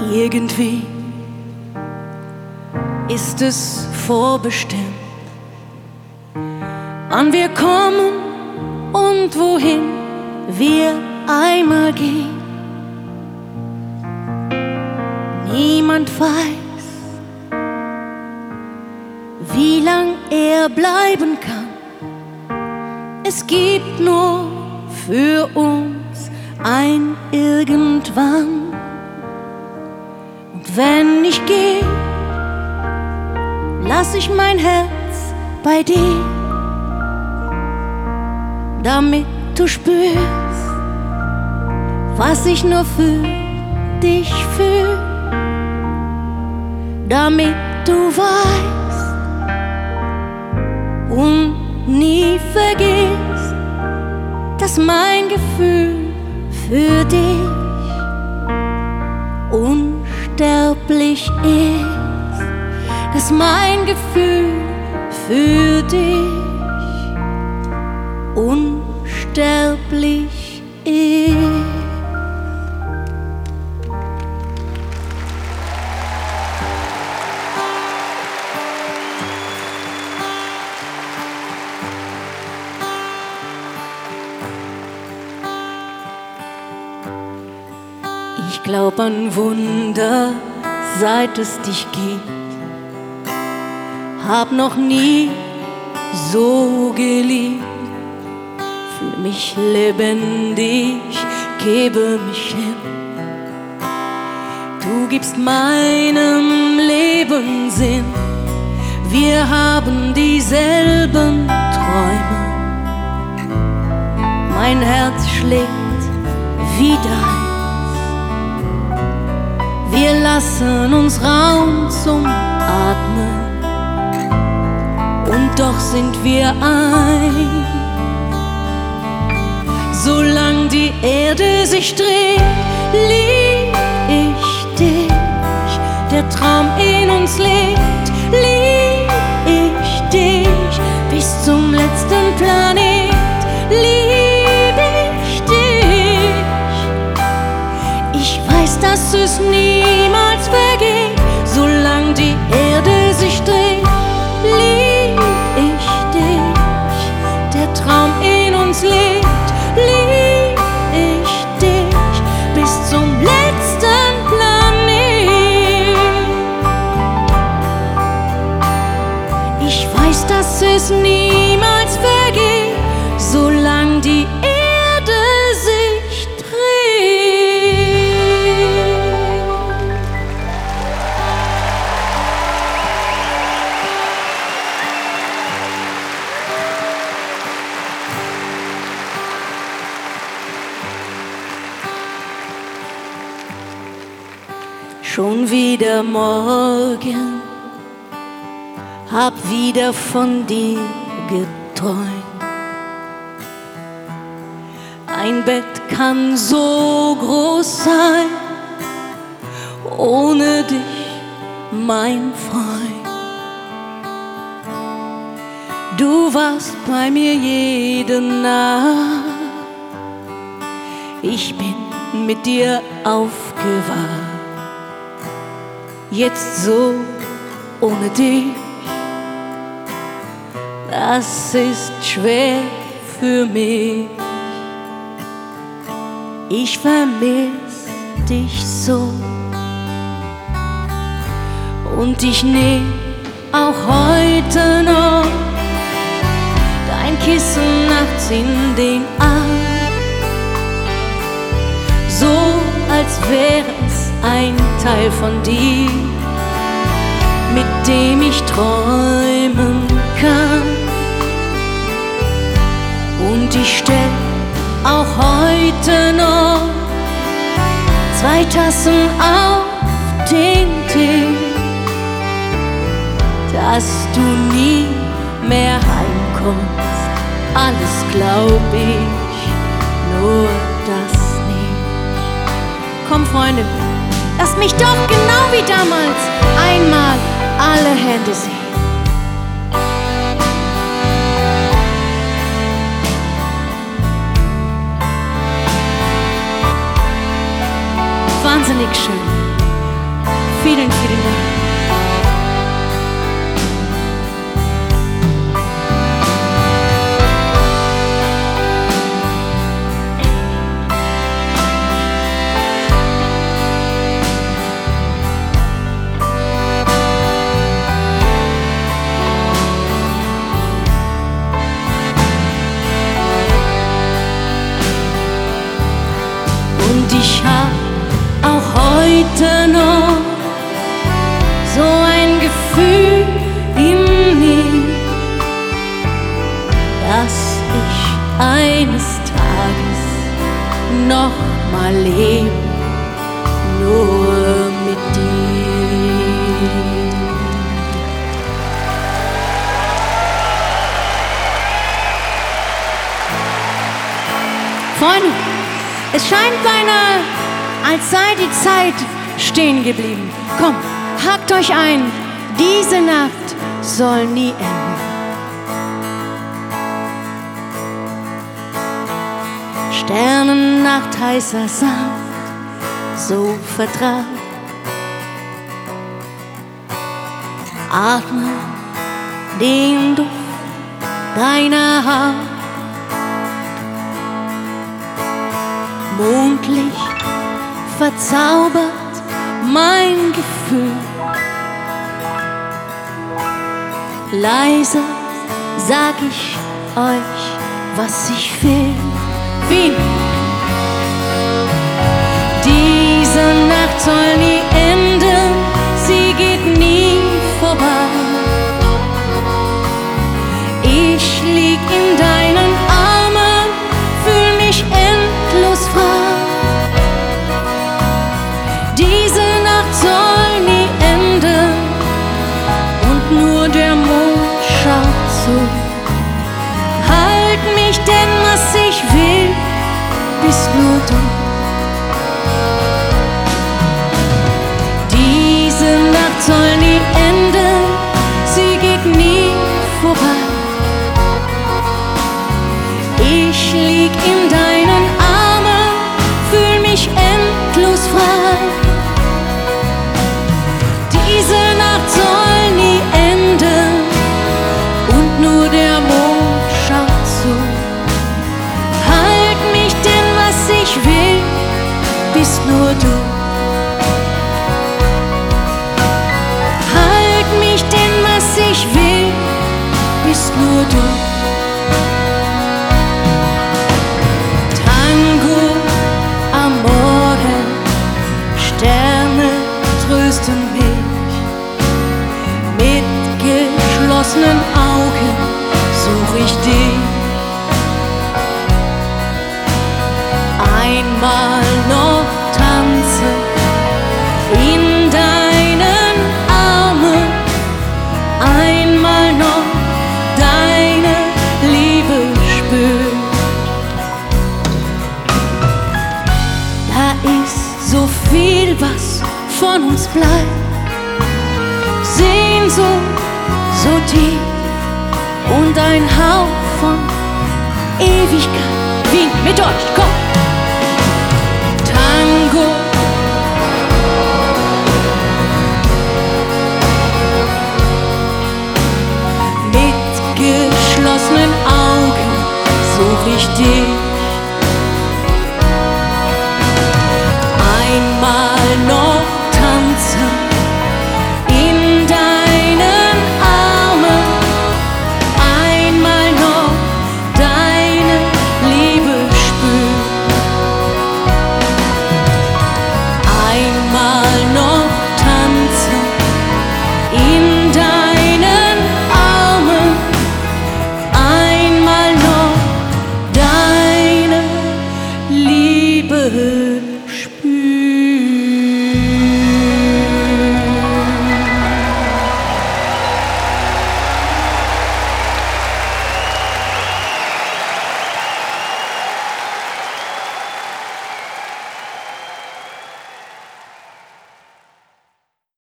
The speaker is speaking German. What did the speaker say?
Irgendwie ist es vorbestimmt, wann wir kommen und wohin wir einmal gehen. Niemand weiß, wie lang er bleiben kann. Es gibt nur für uns ein Irgendwann. Und wenn ich gehe, lass ich mein Herz bei dir, damit du spürst, was ich nur für dich fühl, damit du weißt und nie vergisst, dass mein Gefühl für dich unsterblich ist, dass mein Gefühl für dich unsterblich ist. Ich glaub an Wunder, seit es dich gibt. Hab noch nie so geliebt. Fühl mich lebendig, gebe mich hin. Du gibst meinem Leben Sinn. Wir haben dieselben Träume. Mein Herz schlägt wie dein. Wir lassen uns Raum zum Atmen, und doch sind wir ein. Solang die Erde sich dreht, lieb ich dich. Der Traum in uns lebt, lieb ich dich. Bis zum letzten Planet lieb ich dich. Ich weiß, dass es niemals vergeht, solang die Erde sich dreht, lieb ich dich. Der Traum in uns lebt, lieb ich dich. Bis zum letzten Planet. Ich weiß, dass es niemals vergeht, solang die Erde sich dreht. Schon wieder morgen, hab wieder von dir geträumt. Ein Bett kann so groß sein, ohne dich, mein Freund. Du warst bei mir jede Nacht. Ich bin mit dir aufgewacht. Jetzt so ohne dich, das ist schwer für mich. Ich vermiss dich so, und ich nehm auch heute noch dein Kissen nachts in den Arm, so als wäre es ein Teil von dir, mit dem ich träumen kann. Und ich stell auch heute noch 2 Tassen auf den Tisch, dass du nie mehr heimkommst. Alles glaub ich, nur das nicht. Komm, Freunde, lasst mich doch genau wie damals einmal alle Hände sehen. Wahnsinnig schön. Vielen, vielen Dank. Und ich hab auch heute noch so ein Gefühl in mir, dass ich eines Tages noch mal lebe, nur mit dir. Freunde, es scheint beinahe, als sei die Zeit stehen geblieben. Komm, hakt euch ein, diese Nacht soll nie enden. Sternennacht, heißer Sand, so vertraut. Atme den Duft deiner Haut. Mondlicht verzaubert mein Gefühl. Leise sag ich euch, was ich will. Wien. Diese Nacht soll nie enden, sie geht nie vorbei. Ich lieg in deinen Armen, fühl mich endlos frei. Diese Nacht soll nie enden und nur der Mond schaut zu. Halt mich, denn was ich will, bist nur du. Diese Nacht soll nie enden, sie geht nie vorbei. Ich lieg in deinen Armen, fühl mich endlos frei. Diese Nacht soll nie enden und nur der Mond schaut zu. Halt mich, denn was ich will, bist nur du. Halt mich, denn was ich will, bist nur du. Tango am Morgen, Sterne trösten mich. Mit geschlossenen Augen such ich dich. Einmal noch tanze in deinen Armen, einmal noch deine Liebe spüren. Da ist so viel, was von uns bleibt. Sehnsucht so tief und ein Hauch von Ewigkeit. Wien, mit euch, komm! Tango. Mit geschlossenen Augen such ich dich.